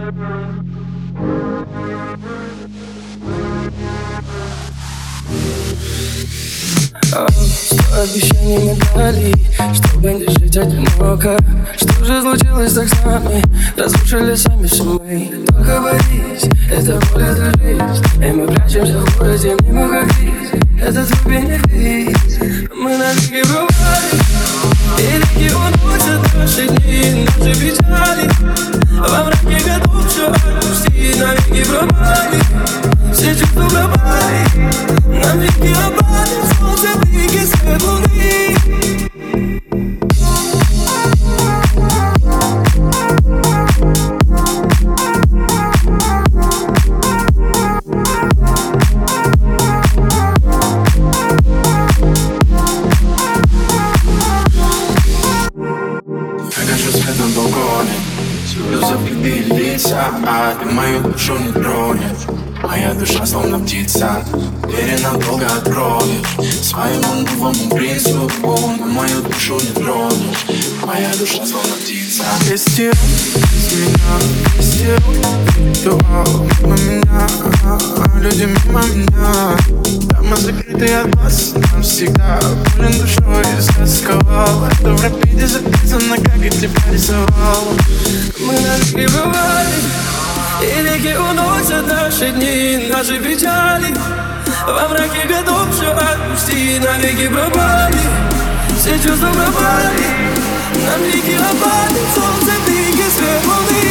Сто обещаний мы дали, чтобы не жить одиноко. Что же случилось так с нами? Разрушили сами все мы. Только боись, это боль, это жизнь. И мы прячемся в городе, не мог видеть. Это твой бенефис. Мы на реке бывали, и реки уносят наши дни, наши печали. Во мраке готов все отпустить, на реке пропали. Все чувства пропали, нам реки опали. Солнце, блики, свет луны. Я гашу свет на балконе, слезы прибили лица, а ты мою душу не тронешь. Моя душа словно птица, двери надолго откроешь. Своему новому принцу, на мою душу не тронешь. Моя душа словно птица. Пестил из меня, пестил ритуал мимо меня, люди мимо меня. Дома закрытые от вас навсегда. Болен душой истосковал. Это в рапиде записано, как я тебя рисовал. Мы на реке бывали, и реки уносят наши дни, наши печали. Во мраке готов все отпусти, навеки пропали. Все чувства пропали, нам реки опали. Солнце, блики, свет луны.